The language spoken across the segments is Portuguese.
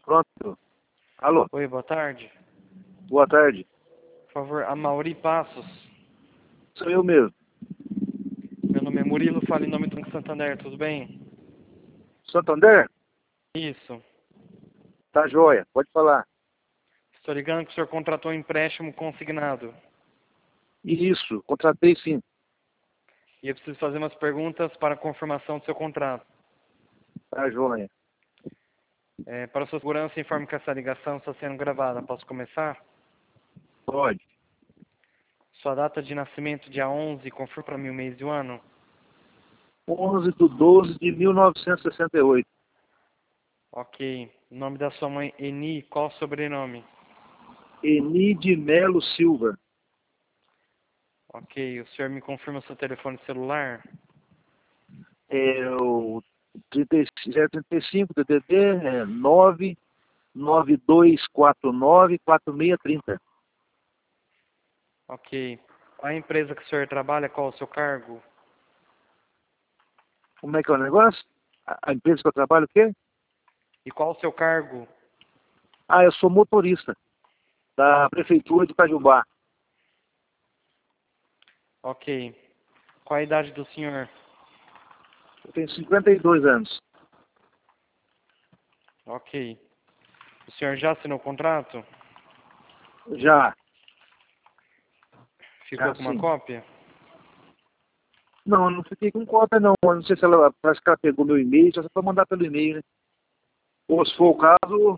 Pronto. Alô, Oi, boa tarde. boa tarde. Por favor, a Mauri Passos. Sou eu mesmo. Meu nome é Murilo, falo em nome do Banco Santander, tudo bem? Santander? Isso. Tá joia, pode falar. Estou ligando que o senhor contratou um empréstimo consignado. Isso, contratei sim. E eu preciso fazer umas perguntas para a confirmação do seu contrato. Tá joia. Para sua segurança, informe que essa ligação está sendo gravada. Posso começar? Pode. Sua data de nascimento, dia 11, confirma para mim o mês e o ano. 11/12/1968. Ok. O nome da sua mãe, Eni, qual o sobrenome? Eni de Melo Silva. Ok. O senhor me confirma o seu telefone celular? É o 035 DDD 992494630. Ok. A empresa que o senhor trabalha, qual o seu cargo? Como é que é o negócio? A empresa que eu trabalho, o quê? E qual o seu cargo? Ah, eu sou motorista da Prefeitura de Itajubá. Ok. Qual a idade do senhor? Eu tenho 52 anos. Ok. O senhor já assinou o contrato? Já, Ficou já com uma sim. cópia? Não, eu não fiquei com cópia não. Eu não sei se ela, parece que ela pegou meu e-mail, já só para mandar pelo e-mail, né? Ou se for o caso...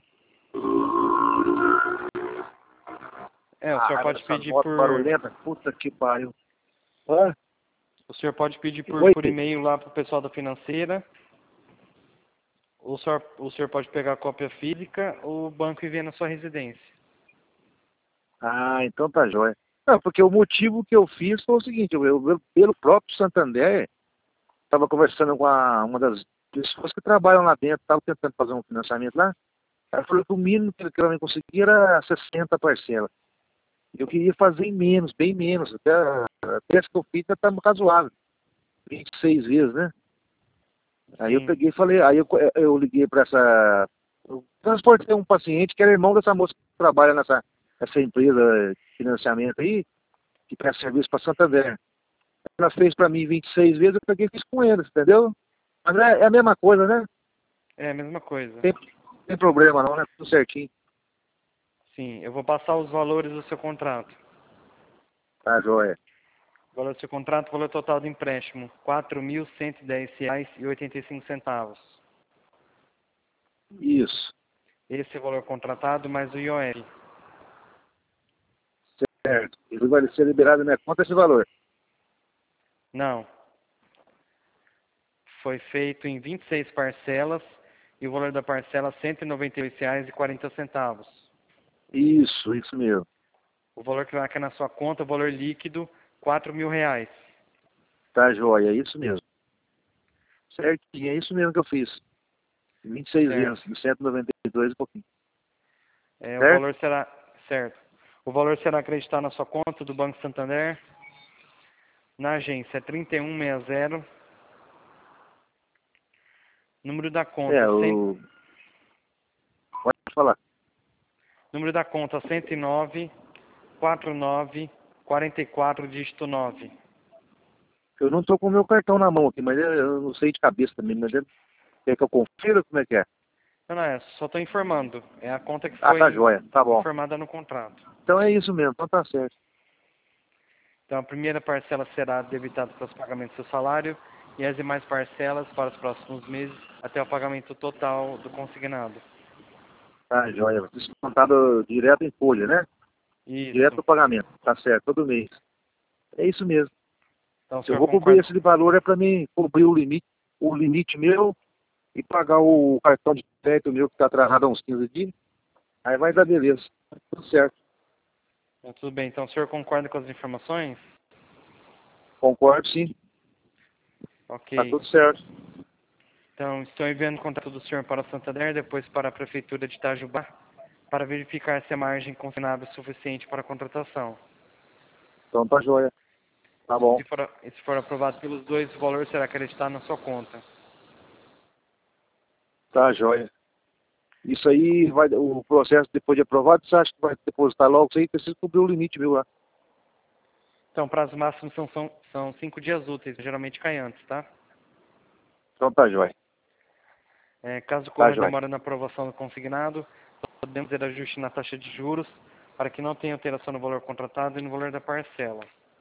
O senhor Raiva pode dessas pedir motos por... barulhentas, puta que pariu. Hã? O senhor pode pedir Oi? por e-mail lá para o pessoal da financeira. Ou o senhor pode pegar a cópia física ou o banco envia na sua residência. Ah, então tá jóia. Não, porque o motivo que eu fiz foi o seguinte, pelo próprio Santander, estava conversando com uma das pessoas que trabalham lá dentro, estava tentando fazer um financiamento lá, ela falou que o mínimo que ela me conseguia era 60 parcelas. Eu queria fazer em menos, bem menos, até essa que eu fiz tá razoável, 26 vezes, né? Aí eu Sim, peguei e falei, eu liguei para essa... Eu transportei um paciente que era irmão dessa moça que trabalha nessa empresa de financiamento aí, que presta serviço para Santander. Ela fez para mim 26 vezes, eu peguei e fiz com eles, entendeu? Mas é a mesma coisa, né? é a mesma coisa. Tem problema não, né? Tudo certinho. Sim, eu vou passar os valores do seu contrato. Tá, joia. O valor do seu contrato, o valor total do empréstimo, R$ 4.110,85. Isso, Esse é o valor contratado mais o IOF. certo. Ele vai ser liberado na minha conta esse valor. Não, foi feito em 26 parcelas e o valor da parcela R$ 192,40. Isso mesmo. O valor que vai cair na sua conta, o valor líquido, R$ 4.000. Tá, joia, é isso mesmo. Certinho, é isso mesmo que eu fiz. 26 Certo. vezes, de 192 e pouquinho. O Certo? valor será, certo. O valor será acreditado na sua conta do Banco Santander, na agência 3160, número da conta É, 100, pode falar. número da conta 109 49 44 dígito 9. Eu não tô com o meu cartão na mão aqui, mas eu não sei de cabeça também, mas quer que eu confira como é que é? Não, só estou informando. É a conta que Ah, tá foi joia, tá bom. informada no contrato. Então é isso mesmo, então tá certo. Então a primeira parcela será debitada para os pagamentos do seu salário e as demais parcelas para os próximos meses até o pagamento total do consignado. Tá joia. Descontado direto em folha, né? Direto Isso. no pagamento, tá certo, todo mês. É isso mesmo. Então o Eu senhor vou cobrir concorda? esse valor é para mim cobrir o limite meu e pagar o cartão de crédito meu que está atrasado há uns 15 dias. Aí vai dar beleza. Tudo certo. Então, tudo bem. Então o senhor concorda com as informações? Concordo, sim. Tá Ok. tudo certo. Então estou enviando o contrato do senhor para o Santander, depois para a Prefeitura de Itajubá, para verificar se a margem consignada é suficiente para a contratação. Então tá joia. Tá bom. Se for aprovado pelos dois, o valor será acreditado na sua conta. Tá joia. Isso aí, o processo depois de aprovado, você acha que vai depositar logo? Isso aí precisa cobrir o limite, viu? Lá. Então, prazo máximo são 5 dias úteis, geralmente cai antes, tá? Então tá, joia. Caso Tá, ocorra joia. demora na aprovação do consignado, podemos fazer ajuste na taxa de juros para que não tenha alteração no valor contratado e no valor da parcela.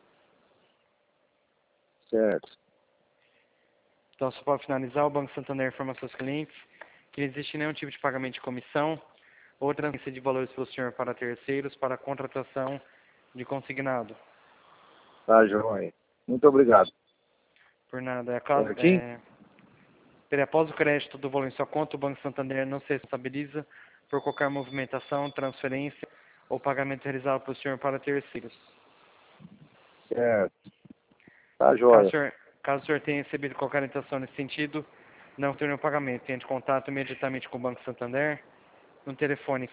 Certo. Então, só para finalizar, o Banco Santander informa aos seus clientes que não existe nenhum tipo de pagamento de comissão ou transferência de valores pelo senhor para terceiros para a contratação de consignado. Tá, joia. Muito obrigado. Por nada. Certinho? Após o crédito do valor em sua conta, o Banco Santander não se responsabiliza por qualquer movimentação, transferência ou pagamento realizado pelo senhor para terceiros. Certo. Tá, Caso joia. o senhor tenha recebido qualquer orientação nesse sentido, não retorne o pagamento. Entre em contato imediatamente com o Banco Santander no telefone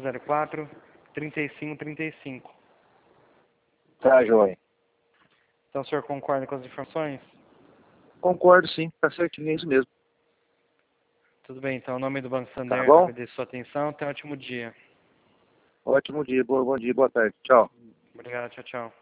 4004-3535. Tá, joia. Então, o senhor concorda com as informações? Concordo, sim. Tá certinho, é isso mesmo. Tudo bem, então, em nome do Banco Tá Santander, bom? agradeço a sua atenção. Tenha um ótimo dia. Ótimo dia, bom dia, boa tarde. Tchau. Obrigado, tchau, tchau.